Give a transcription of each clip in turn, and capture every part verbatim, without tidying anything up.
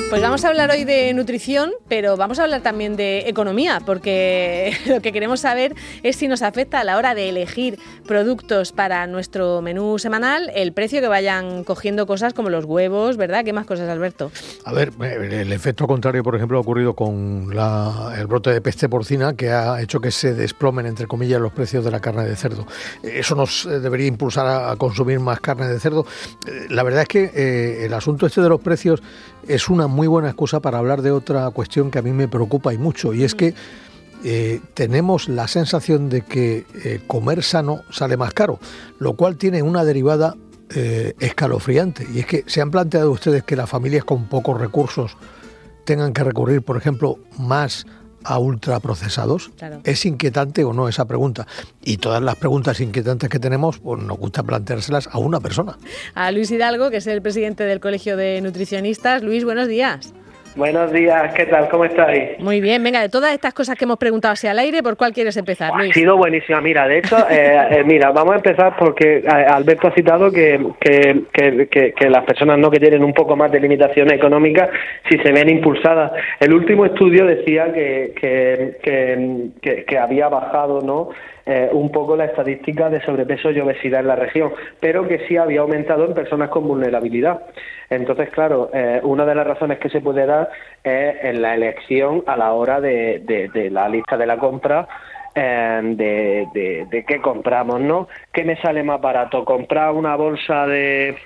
Pues vamos a hablar hoy de nutrición, pero vamos a hablar también de economía, porque lo que queremos saber es si nos afecta a la hora de elegir productos para nuestro menú semanal el precio que vayan cogiendo cosas como los huevos, ¿verdad? ¿Qué más cosas, Alberto? A ver, el efecto contrario, por ejemplo, ha ocurrido con la, el brote de peste porcina, que ha hecho que se desplomen, entre comillas, los precios de la carne de cerdo. Eso nos debería impulsar a, a consumir más carne de cerdo. La verdad es que eh, el asunto este de los precios es una muy buena excusa para hablar de otra cuestión que a mí me preocupa y mucho, y es que eh, tenemos la sensación de que eh, comer sano sale más caro, lo cual tiene una derivada eh, escalofriante, y es que se han planteado ustedes que las familias con pocos recursos tengan que recurrir, por ejemplo, más a ultraprocesados. Claro. ¿Es inquietante o no esa pregunta? Y todas las preguntas inquietantes que tenemos, pues nos gusta planteárselas a una persona. A Luis Hidalgo, que es el presidente del Colegio de Nutricionistas. Luis, buenos días. Buenos días, ¿qué tal? ¿Cómo estáis? Muy bien, venga, de todas estas cosas que hemos preguntado hacia el aire, ¿por cuál quieres empezar, Luis? Ha sido buenísima, mira, de hecho, eh, eh, mira, vamos a empezar porque eh, Alberto ha citado que, que, que, que, que las personas no que tienen un poco más de limitaciones económicas, si se ven impulsadas. El último estudio decía que, que, que, que, que había bajado, ¿no?, Eh, un poco la estadística de sobrepeso y obesidad en la región, pero que sí había aumentado en personas con vulnerabilidad. Entonces, claro, eh, una de las razones que se puede dar es en la elección a la hora de, de, de la lista de la compra, eh, de, de, de qué compramos, ¿no? ¿Qué me sale más barato? ¿Comprar una bolsa de,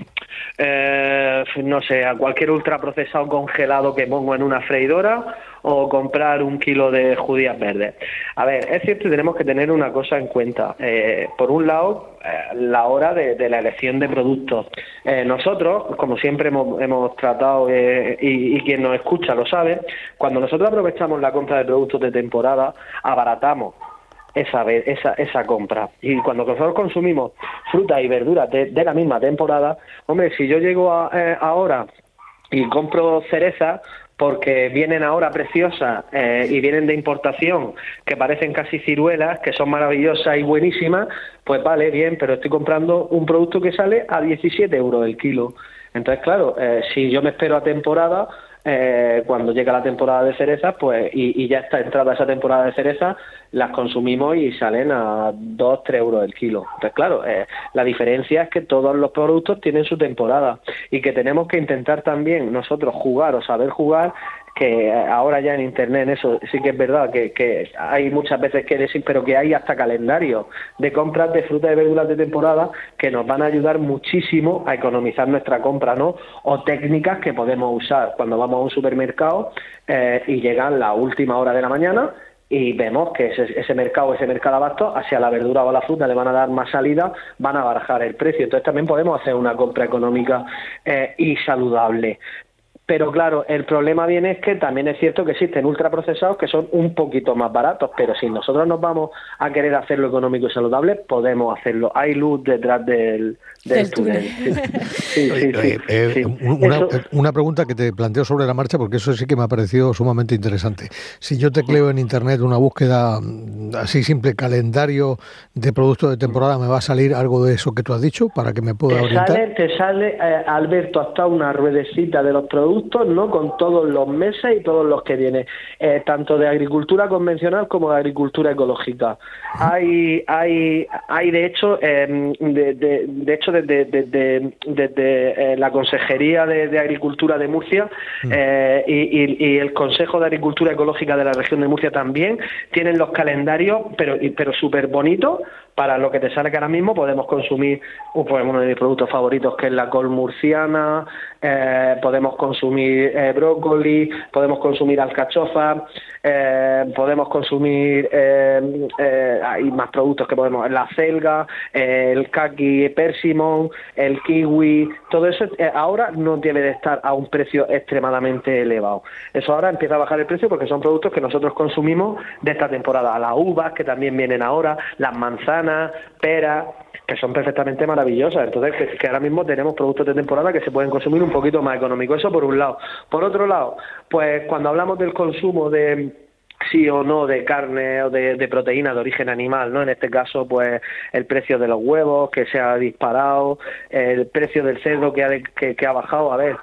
eh, no sé, a cualquier ultraprocesado congelado que pongo en una freidora, o comprar un kilo de judías verdes? A ver, es cierto que tenemos que tener una cosa en cuenta. Eh, por un lado, eh, la hora de, de la elección de productos. Eh, nosotros, como siempre hemos, hemos tratado, eh, y, y quien nos escucha lo sabe, cuando nosotros aprovechamos la compra de productos de temporada, abaratamos esa esa esa compra. Y cuando nosotros consumimos frutas y verduras de, de la misma temporada, hombre, si yo llego a, eh, ahora y compro cerezas, porque vienen ahora preciosas eh, y vienen de importación, que parecen casi ciruelas, que son maravillosas y buenísimas, pues vale, bien, pero estoy comprando un producto que sale a diecisiete euros el kilo. Entonces, claro, eh, si yo me espero a temporada, eh, cuando llega la temporada de cerezas, pues y, y ya está entrada esa temporada de cerezas, las consumimos y salen a dos, tres euros el kilo. Entonces, claro, eh, la diferencia es que todos los productos tienen su temporada y que tenemos que intentar también nosotros jugar o saber jugar, que ahora ya en internet en eso sí que es verdad que, que hay muchas veces que decir, pero que hay hasta calendarios de compras de frutas y verduras de temporada que nos van a ayudar muchísimo a economizar nuestra compra, ¿no? O técnicas que podemos usar cuando vamos a un supermercado eh, y llegan la última hora de la mañana y vemos que ese, ese mercado, ese mercado abasto, hacia la verdura o la fruta le van a dar más salida, van a barajar el precio. Entonces también podemos hacer una compra económica eh, y saludable. Pero claro, el problema viene es que también es cierto que existen ultraprocesados que son un poquito más baratos, pero si nosotros nos vamos a querer hacerlo económico y saludable, podemos hacerlo. Hay luz detrás del, del túnel. Sí, sí, sí, oye, sí, eh, sí. Una, Eso... una pregunta que te planteo sobre la marcha, porque eso sí que me ha parecido sumamente interesante. Si yo tecleo en internet una búsqueda así simple, calendario de productos de temporada, ¿me va a salir algo de eso que tú has dicho para que me pueda te orientar? Sale, te sale, eh, Alberto, hasta una ruedecita de los productos, ¿no?, con todos los meses y todos los que vienen, eh, tanto de agricultura convencional como de agricultura ecológica. Hay, hay, hay de hecho, eh, de, de, de hecho, desde de, de, de, de, eh, la Consejería de, de Agricultura de Murcia eh, y, y, y el Consejo de Agricultura Ecológica de la región de Murcia también tienen los calendarios, pero, pero súper bonitos, para lo que te sale que ahora mismo podemos consumir uh, pues uno de mis productos favoritos, que es la col murciana, eh, podemos consumir eh, brócoli, podemos consumir alcachofa, eh, podemos consumir, eh, eh, hay más productos que podemos, la selga, eh, el caqui persimmon, el kiwi, todo eso eh, ahora no debe de estar a un precio extremadamente elevado. Eso ahora empieza a bajar el precio porque son productos que nosotros consumimos de esta temporada. Las uvas, que también vienen ahora, las manzanas, peras, que son perfectamente maravillosas. Entonces, que, que ahora mismo tenemos productos de temporada que se pueden consumir un poquito más económico. Eso por un lado. Por otro lado, pues cuando hablamos del consumo de sí o no de carne o de, de proteína de origen animal, ¿no? En este caso, pues el precio de los huevos que se ha disparado, el precio del cerdo que ha, de, que, que ha bajado. A ver,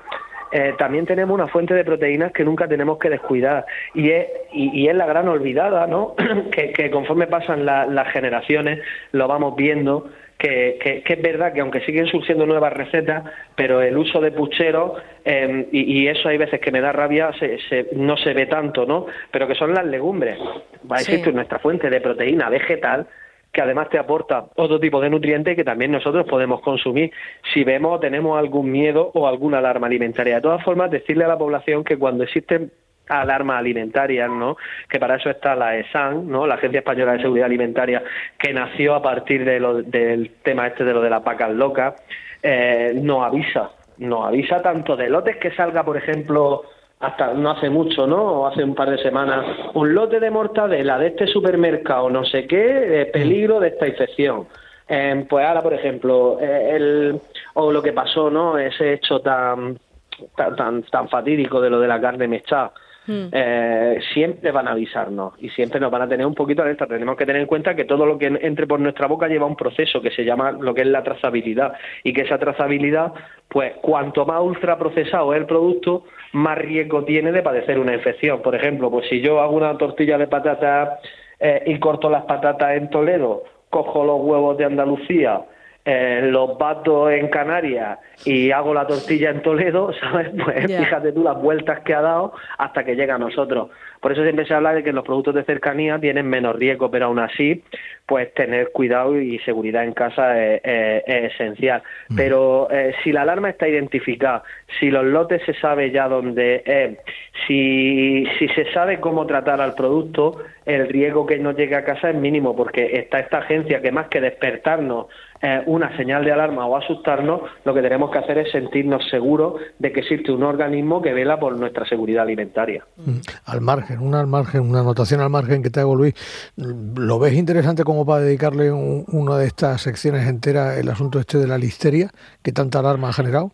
eh, también tenemos una fuente de proteínas que nunca tenemos que descuidar, y es, y, y es la gran olvidada, ¿no? que, que conforme pasan la, las generaciones lo vamos viendo, que, que, que es verdad que aunque siguen surgiendo nuevas recetas, pero el uso de pucheros, eh, y, y eso hay veces que me da rabia, se, se, no se ve tanto, ¿no? Pero que son las legumbres. Va a existir nuestra fuente de proteína vegetal, que además te aporta otro tipo de nutrientes que también nosotros podemos consumir si vemos o tenemos algún miedo o alguna alarma alimentaria. De todas formas, decirle a la población que cuando existen alarmas alimentarias, ¿no?, que para eso está la ESAN, ¿no?, la Agencia Española de Seguridad Alimentaria, que nació a partir de lo, del tema este de lo de las vacas locas, eh, nos avisa, nos avisa tanto de lotes que salga, por ejemplo, hasta no hace mucho, ¿no?, o hace un par de semanas, un lote de mortadela de este supermercado, no sé qué, eh, peligro de esta infección. Eh, pues ahora, por ejemplo, eh, el o lo que pasó, ¿no?, ese hecho tan tan tan, tan fatídico de lo de la carne mechada. Mm. Eh, siempre van a avisarnos y siempre nos van a tener un poquito alerta. Tenemos que tener en cuenta que todo lo que entre por nuestra boca lleva un proceso que se llama lo que es la trazabilidad, y que esa trazabilidad, pues cuanto más ultraprocesado es el producto, más riesgo tiene de padecer una infección. Por ejemplo, pues si yo hago una tortilla de patatas eh, y corto las patatas en Toledo, cojo los huevos de Andalucía, Eh, los bato en Canarias y hago la tortilla en Toledo, ¿sabes? Pues yeah. Fíjate tú las vueltas que ha dado hasta que llega a nosotros. Por eso siempre se habla de que los productos de cercanía tienen menos riesgo, pero aún así, pues tener cuidado y seguridad en casa es, es, es esencial. Mm. Pero eh, si la alarma está identificada, si los lotes se sabe ya dónde es, si, si se sabe cómo tratar al producto, el riesgo que nos llegue a casa es mínimo, porque está esta agencia que más que despertarnos eh, una señal de alarma o asustarnos, lo que tenemos que hacer es sentirnos seguros de que existe un organismo que vela por nuestra seguridad alimentaria. Mm. Al margen, una al margen, una anotación al margen que te hago, Luis, ¿lo ves interesante como para dedicarle un, una de estas secciones enteras el asunto este de la listeria que tanta alarma ha generado?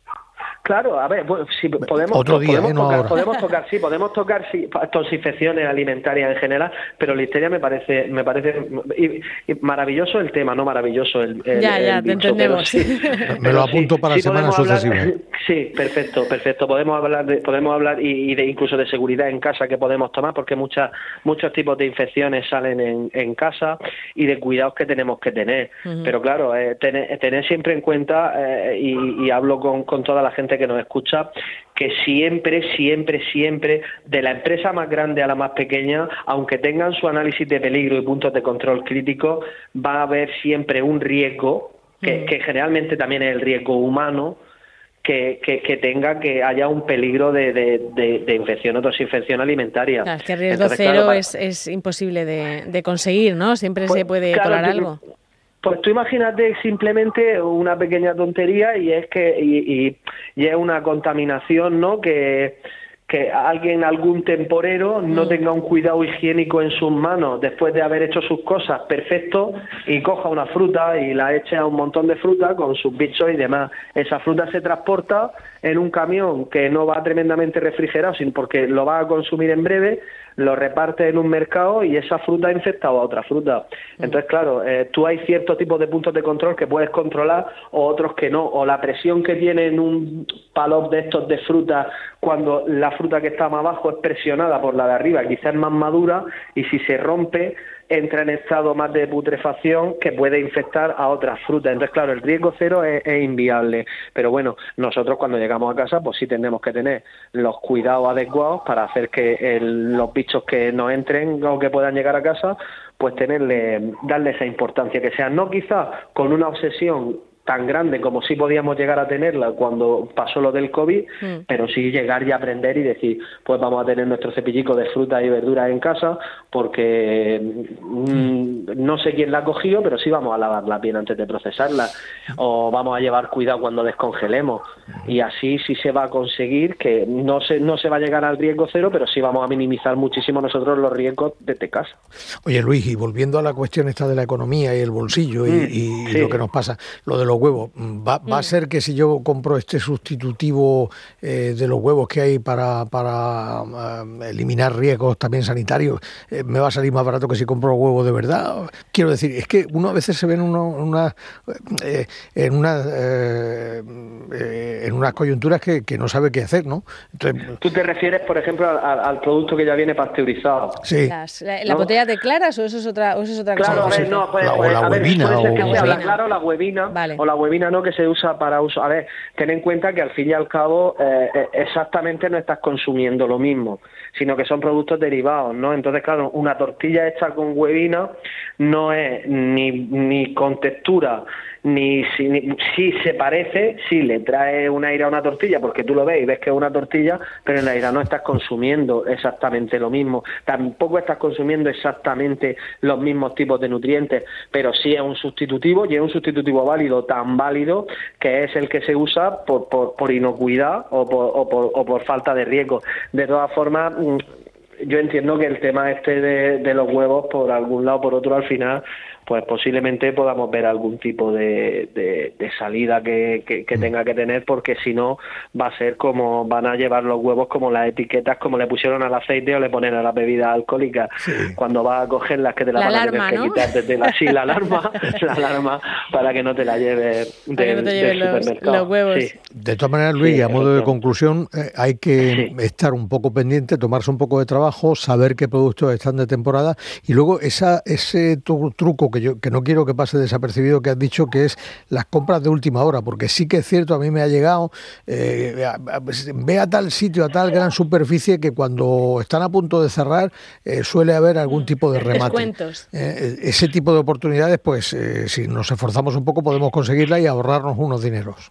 Claro, a ver, pues, si podemos, Otro día, podemos, eh, no tocar, ahora. podemos tocar, sí, podemos tocar sí, estas infecciones alimentarias en general, pero la listeria me parece, me parece y, y maravilloso el tema, no maravilloso el, el ya, ya, el te bicho, entendemos. Sí, me lo apunto sí, para sí semanas sucesivas. Sí, perfecto, perfecto. Podemos hablar, de, podemos hablar y, y de incluso de seguridad en casa que podemos tomar, porque muchas, muchos tipos de infecciones salen en, en casa, y de cuidados que tenemos que tener. Uh-huh. Pero claro, eh, tener, tener siempre en cuenta eh, y, y hablo con, con toda la gente que nos escucha, que siempre, siempre, siempre, de la empresa más grande a la más pequeña, aunque tengan su análisis de peligro y puntos de control críticos, va a haber siempre un riesgo, que, mm. que generalmente también es el riesgo humano, que, que, que tenga que haya un peligro de, de, de, de infección o tosinfección alimentaria. Claro, es que el riesgo Entonces, cero claro, es, es imposible de, de conseguir, ¿no? Siempre pues, se puede claro, colar algo. Pues tú imagínate simplemente una pequeña tontería y es que y, y, y es una contaminación, ¿no? Que, que alguien, algún temporero, no mm. tenga un cuidado higiénico en sus manos después de haber hecho sus cosas perfecto y coja una fruta y la eche a un montón de fruta con sus bichos y demás. Esa fruta se transporta en un camión que no va tremendamente refrigerado, sino porque lo va a consumir en breve, lo reparte en un mercado y esa fruta ha infectado a otra fruta. Entonces, claro, eh, tú hay ciertos tipos de puntos de control que puedes controlar o otros que no, o la presión que tiene en un palop de estos de fruta cuando la fruta que está más abajo es presionada por la de arriba, quizás es más madura, y si se rompe entra en estado más de putrefacción que puede infectar a otras frutas. Entonces, claro, el riesgo cero es, es inviable. Pero bueno, nosotros cuando llegamos a casa, pues sí tenemos que tener los cuidados adecuados para hacer que el, los bichos que nos entren o que puedan llegar a casa, pues tenerle, darle esa importancia, que sea no quizá con una obsesión tan grande como sí podíamos llegar a tenerla cuando pasó lo del COVID, mm. pero sí llegar y aprender y decir, pues vamos a tener nuestro cepillico de frutas y verduras en casa, porque mm, no sé quién la ha cogido, pero sí vamos a lavarla bien antes de procesarla, o vamos a llevar cuidado cuando descongelemos, y así sí se va a conseguir que no se, no se va a llegar al riesgo cero, pero sí vamos a minimizar muchísimo nosotros los riesgos desde casa. Oye, Luis, y volviendo a la cuestión esta de la economía y el bolsillo y, mm, y, sí. y lo que nos pasa, lo de los los huevos. Va, va a ser que si yo compro este sustitutivo eh, de los huevos que hay para, para uh, eliminar riesgos también sanitarios, eh, me va a salir más barato que si compro huevos de verdad. Quiero decir, es que uno a veces se ve en una, una eh, en una eh, eh, en unas coyunturas que, que no sabe qué hacer, ¿no? Entonces, ¿tú te refieres, por ejemplo, al, al producto que ya viene pasteurizado? Sí. Las, la, ¿La ¿no? botella de claras o eso es otra, o eso es otra Claro, cosa? a ver, no, pues, la, pues, o la a ver, huevina. puede ser que O, sea la huevina. clara o la huevina, Vale. o la huevina no, que se usa para uso. A ver, ten en cuenta que al fin y al cabo eh, eh, exactamente no estás consumiendo lo mismo, sino que son productos derivados, ¿no? Entonces, claro, una tortilla hecha con huevina no es ni, ni con textura, ni si, ni si se parece, sí le trae un aire a una tortilla, porque tú lo ves y ves que es una tortilla, pero en realidad no estás consumiendo exactamente lo mismo, tampoco estás consumiendo exactamente los mismos tipos de nutrientes, pero sí es un sustitutivo, y es un sustitutivo válido, tan válido que es el que se usa por, por, por inocuidad o por, o, por, o por falta de riesgo. De todas formas, yo entiendo que el tema este de, de los huevos, por algún lado o por otro, al final, pues posiblemente podamos ver algún tipo de, de, de salida que, que, que tenga que tener, porque si no va a ser como van a llevar los huevos como las etiquetas, como le pusieron al aceite o le ponen a las bebidas alcohólicas. Sí. Cuando vas a cogerlas, que te la, la van a alarma, tener ¿no? que quitar desde la, sí, la alarma, la alarma para que no te la lleves del, para que no te lleves del los, supermercado. Los huevos. Sí. De todas maneras, Luis, Sí, a modo de exacto. conclusión, eh, hay que Sí. estar un poco pendiente, tomarse un poco de trabajo, saber qué productos están de temporada, y luego esa ese tu- truco que yo que no quiero que pase desapercibido, que has dicho, que es las compras de última hora, porque sí que es cierto, a mí me ha llegado, eh, a- a- ve a tal sitio, a tal gran superficie, que cuando están a punto de cerrar eh, suele haber algún tipo de remate. Descuentos. Eh, ese tipo de oportunidades, pues eh, si nos esforzamos un poco podemos conseguirla y ahorrarnos unos dineros.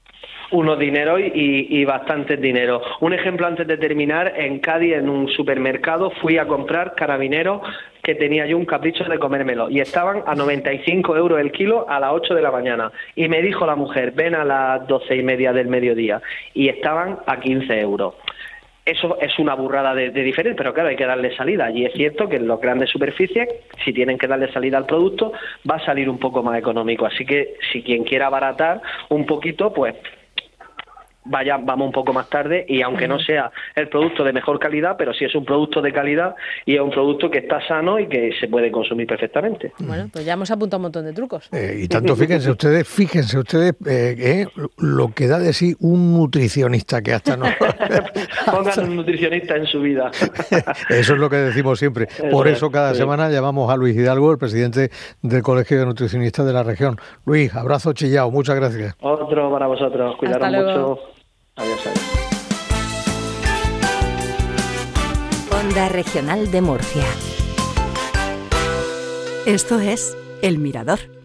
Unos dineros y, y bastantes dinero. Un ejemplo antes de terminar, en Cádiz, en un supermercado, fui a comprar carabineros que tenía yo un capricho de comérmelo y estaban a noventa y cinco euros el kilo a las ocho de la mañana. Y me dijo la mujer, ven a las doce y media del mediodía, y estaban a quince euros. Eso es una burrada de, de diferencia, pero claro, hay que darle salida. Y es cierto que en las grandes superficies, si tienen que darle salida al producto, va a salir un poco más económico. Así que si quien quiera abaratar un poquito, pues vaya, vamos un poco más tarde, y aunque no sea el producto de mejor calidad, pero sí es un producto de calidad y es un producto que está sano y que se puede consumir perfectamente. Bueno, pues ya hemos apuntado un montón de trucos. Eh, y tanto, fíjense ustedes, fíjense ustedes eh, eh, lo que da de sí un nutricionista, que hasta no... Pongan un nutricionista en su vida. Eso es lo que decimos siempre. Por eso cada semana llamamos a Luis Hidalgo, el presidente del Colegio de Nutricionistas de la región. Luis, abrazo chillao, muchas gracias. Otro para vosotros, cuidaros Hasta luego. mucho. Adiós, adiós. Onda Regional de Murcia. Esto es El Mirador.